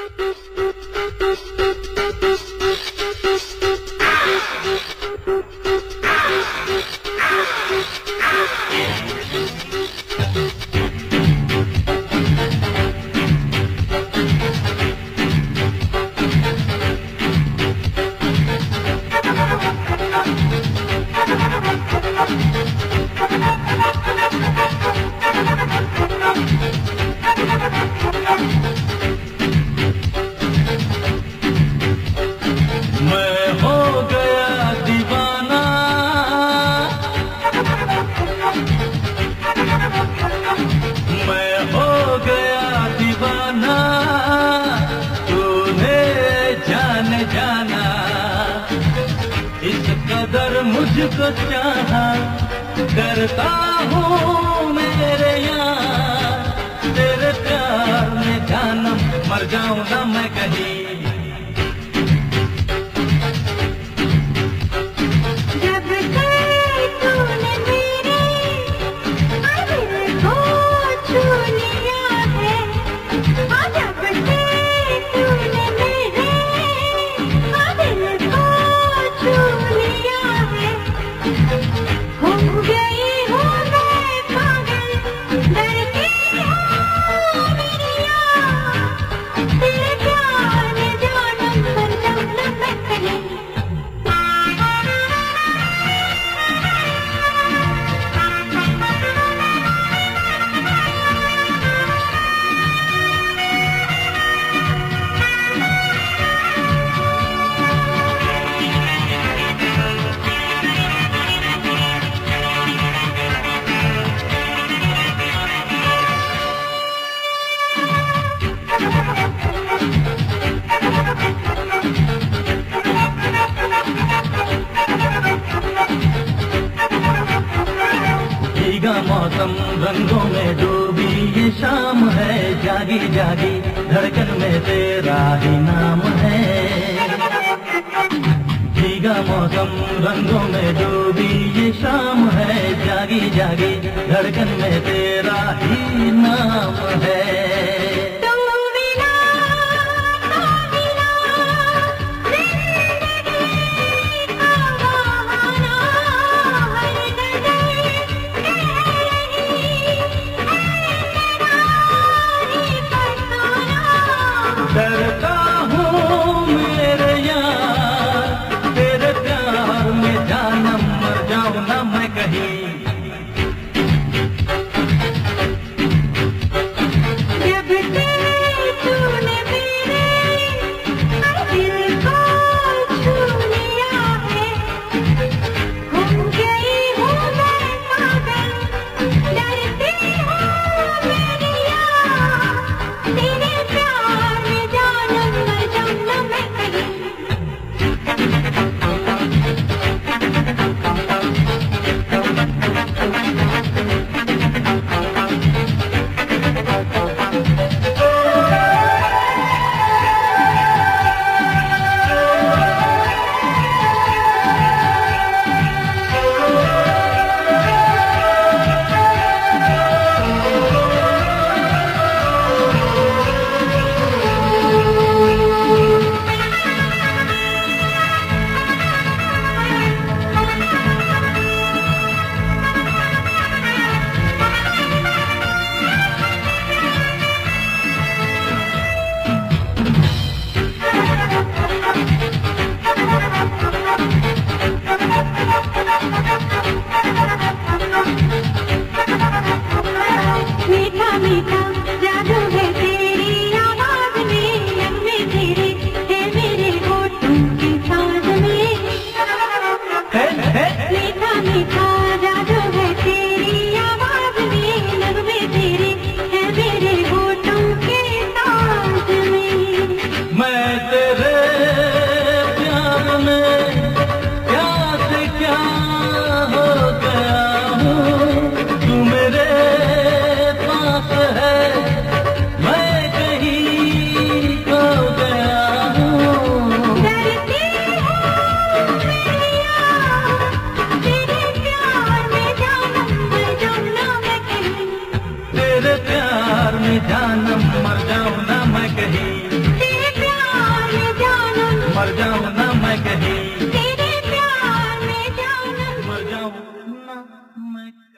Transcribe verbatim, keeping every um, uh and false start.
मुझको चाहा करता हूँ मेरे यार, तेरे प्यार में जानम मर जाऊँ ना मैं कहीं। मौसम रंगों में डूबी ये शाम है, जागी जागी धड़कन में तेरा ही नाम है। भीगा मौसम रंगों में डूबी ये शाम है, जागी जागी धड़कन में तेरा ही नाम है। डरता हूँ मेरे यार, तेरे प्यार में जानम मर जाऊँ ना मैं कहीं। जानम मर जाऊँ ना मैं कहीं। ना मैं